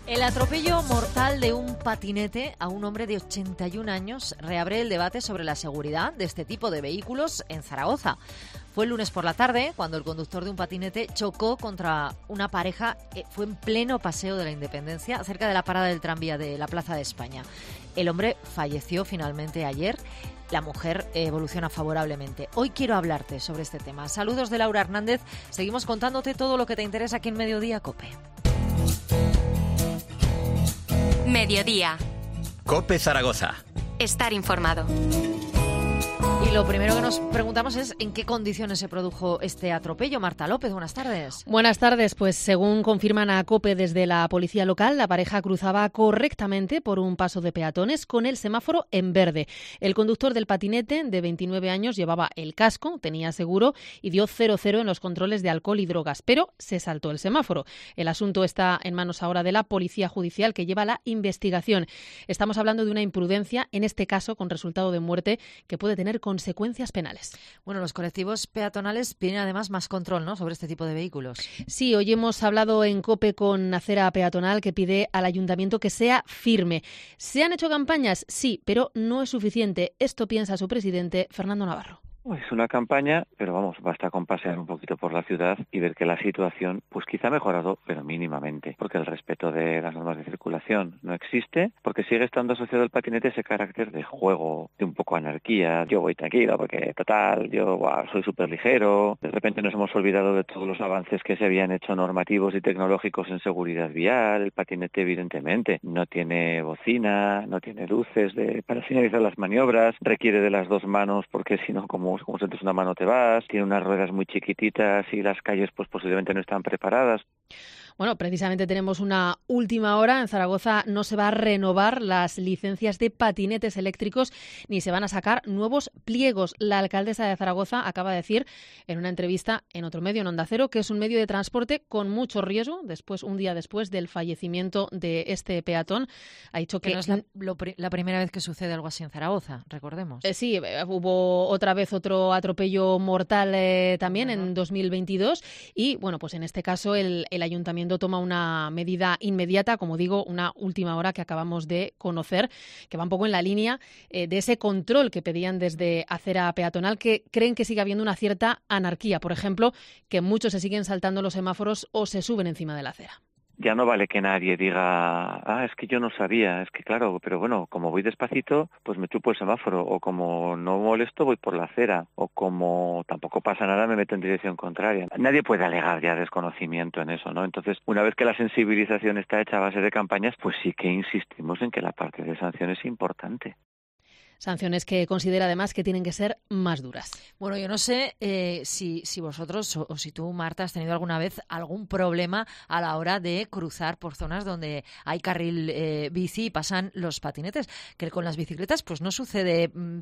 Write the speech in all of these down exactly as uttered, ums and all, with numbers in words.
El atropello mortal de un patinete a un hombre de ochenta y un años reabre el debate sobre la seguridad de este tipo de vehículos en Zaragoza. Fue el lunes por la tarde cuando el conductor de un patinete chocó contra una pareja. Eh, fue en pleno Paseo de la Independencia, cerca de la parada del tranvía de la Plaza de España. El hombre falleció finalmente ayer. La mujer evoluciona favorablemente. Hoy quiero hablarte sobre este tema. Saludos de Laura Hernández. Seguimos contándote todo lo que te interesa aquí en Mediodía COPE. Mediodía. COPE Zaragoza. Estar informado. Y lo primero que nos preguntamos es ¿en qué condiciones se produjo este atropello? Marta López, buenas tardes. Buenas tardes. Pues según confirman a COPE desde la policía local, la pareja cruzaba correctamente por un paso de peatones con el semáforo en verde. El conductor del patinete, de veintinueve años, llevaba el casco, tenía seguro y dio cero cero en los controles de alcohol y drogas, pero se saltó el semáforo. El asunto está en manos ahora de la Policía Judicial, que lleva la investigación. Estamos hablando de una imprudencia, en este caso con resultado de muerte, que puede tener consecuencias penales. Bueno, los colectivos peatonales piden además más control, ¿no?, sobre este tipo de vehículos. Sí, hoy hemos hablado en COPE con Acera Peatonal, que pide al ayuntamiento que sea firme. ¿Se han hecho campañas? Sí, pero no es suficiente. Esto piensa su presidente, Fernando Navarro. Es una campaña, pero vamos, basta con pasear un poquito por la ciudad y ver que la situación, pues quizá ha mejorado, pero mínimamente, porque el respeto de las normas de circulación no existe, porque sigue estando asociado al patinete ese carácter de juego, de un poco anarquía. Yo voy tranquilo porque, total, yo wow, soy súper ligero. De repente nos hemos olvidado de todos los avances que se habían hecho normativos y tecnológicos en seguridad vial. El patinete, evidentemente, no tiene bocina, no tiene luces de, para señalizar las maniobras, requiere de las dos manos porque si no, como como sientes una mano te vas, tiene unas ruedas muy chiquititas y las calles pues posiblemente no están preparadas. Bueno, precisamente tenemos una última hora. En Zaragoza no se va a renovar las licencias de patinetes eléctricos ni se van a sacar nuevos pliegos. La alcaldesa de Zaragoza acaba de decir en una entrevista en otro medio, en Onda Cero, que es un medio de transporte con mucho riesgo. Después, un día después del fallecimiento de este peatón, ha dicho que... que no es la, lo, la primera vez que sucede algo así en Zaragoza, recordemos. Eh, sí, hubo otra vez otro atropello mortal eh, también uh-huh. en dos mil veintidós y, bueno, pues en este caso el, el ayuntamiento toma una medida inmediata, como digo, una última hora que acabamos de conocer, que va un poco en la línea eh, de ese control que pedían desde Acera Peatonal, que creen que sigue habiendo una cierta anarquía. Por ejemplo, que muchos se siguen saltando los semáforos o se suben encima de la acera. Ya no vale que nadie diga, ah, es que yo no sabía, es que claro, pero bueno, como voy despacito, pues me chupo el semáforo, o como no molesto, voy por la acera, o como tampoco pasa nada, me meto en dirección contraria. Nadie puede alegar ya desconocimiento en eso, ¿no? Entonces, una vez que la sensibilización está hecha a base de campañas, pues sí que insistimos en que la parte de sanciones es importante. Sanciones que considera además que tienen que ser más duras. Bueno, yo no sé eh, si, si vosotros o, o si tú, Marta, has tenido alguna vez algún problema a la hora de cruzar por zonas donde hay carril eh, bici y pasan los patinetes, que con las bicicletas pues no sucede, mm,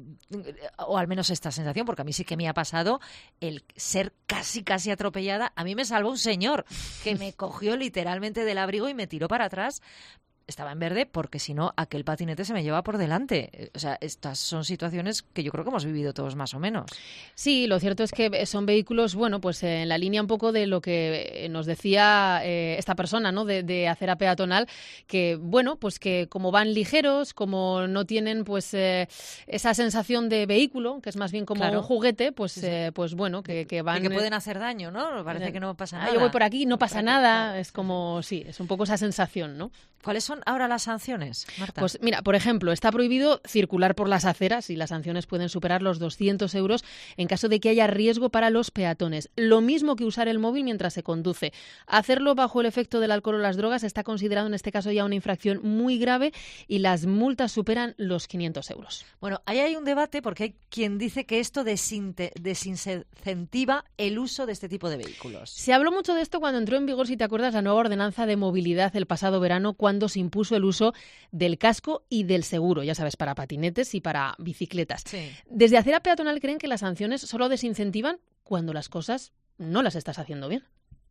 o al menos esta sensación, porque a mí sí que me ha pasado el ser casi casi atropellada. A mí me salvó un señor que me cogió literalmente del abrigo y me tiró para atrás. Estaba en verde porque si no, aquel patinete se me lleva por delante. O sea, estas son situaciones que yo creo que hemos vivido todos más o menos. Sí, lo cierto es que son vehículos, bueno, pues en la línea un poco de lo que nos decía eh, esta persona, ¿no?, de, de Acera Peatonal, que, bueno, pues que como van ligeros, como no tienen pues eh, esa sensación de vehículo, que es más bien como claro. un juguete, pues, sí, sí. Eh, pues bueno, que, que van... Y que pueden hacer daño, ¿no? Parece que no pasa nada. Ah, yo voy por aquí, no pasa nada. Claro, es como, sí, es un poco esa sensación, ¿no? ¿Cuáles son ahora las sanciones, Marta? Pues mira, por ejemplo, está prohibido circular por las aceras y las sanciones pueden superar los doscientos euros en caso de que haya riesgo para los peatones. Lo mismo que usar el móvil mientras se conduce. Hacerlo bajo el efecto del alcohol o las drogas está considerado en este caso ya una infracción muy grave y las multas superan los quinientos euros. Bueno, ahí hay un debate porque hay quien dice que esto desinte- desincentiva el uso de este tipo de vehículos. Se habló mucho de esto cuando entró en vigor, si te acuerdas, la nueva ordenanza de movilidad el pasado verano, cuando se impuso el uso del casco y del seguro, ya sabes, para patinetes y para bicicletas. Sí. Desde Acera Peatonal creen que las sanciones solo desincentivan cuando las cosas no las estás haciendo bien.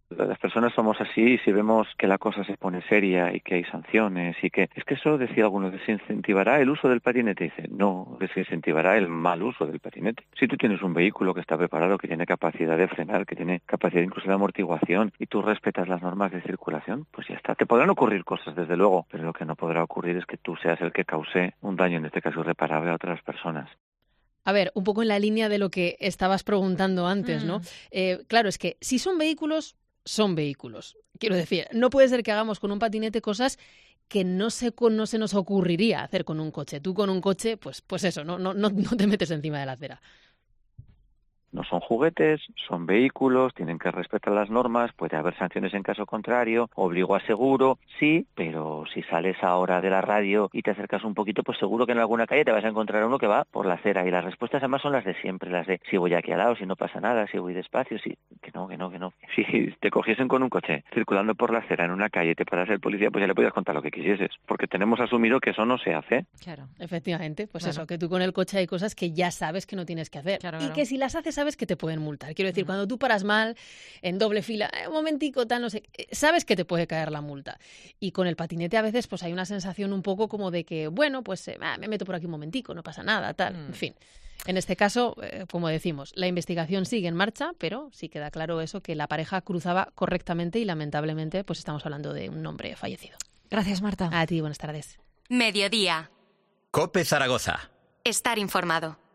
Las personas somos así y si vemos que la cosa se pone seria y que hay sanciones y que... Es que eso, decía alguno, desincentivará el uso del patinete. Dice, no, desincentivará el mal uso del patinete. Si tú tienes un vehículo que está preparado, que tiene capacidad de frenar, que tiene capacidad incluso de amortiguación y tú respetas las normas de circulación, pues ya está. Te podrán ocurrir cosas, desde luego, pero lo que no podrá ocurrir es que tú seas el que cause un daño, en este caso irreparable, a otras personas. A ver, un poco en la línea de lo que estabas preguntando antes, ¿no? Mm. Eh, claro, es que si son vehículos... son vehículos. Quiero decir, no puede ser que hagamos con un patinete cosas que no se, no se nos ocurriría hacer con un coche. Tú con un coche, pues, pues eso, no, no, no, no te metes encima de la acera. No son juguetes, son vehículos, tienen que respetar las normas, puede haber sanciones en caso contrario, obligo a seguro, sí, pero si sales ahora de la radio y te acercas un poquito, pues seguro que en alguna calle te vas a encontrar uno que va por la acera y las respuestas además son las de siempre, las de si voy aquí al lado, si no pasa nada, si voy despacio, si que no, que no, que no. Si te cogiesen con un coche circulando por la acera en una calle y te parase el policía, pues ya le podías contar lo que quisieses, porque tenemos asumido que eso no se hace. Claro, efectivamente, pues claro. Eso, que tú con el coche hay cosas que ya sabes que no tienes que hacer claro, y claro. que si las haces sabes que te pueden multar. Quiero decir, Uh-huh. cuando tú paras mal, en doble fila, eh, un momentico, tal, no sé, sabes que te puede caer la multa. Y con el patinete a veces pues hay una sensación un poco como de que, bueno, pues eh, me meto por aquí un momentico, no pasa nada, tal, uh-huh. En fin. En este caso, eh, como decimos, la investigación sigue en marcha, pero sí queda claro eso, que la pareja cruzaba correctamente y lamentablemente pues estamos hablando de un hombre fallecido. Gracias, Marta. A ti, buenas tardes. Mediodía. COPE Zaragoza. Estar informado.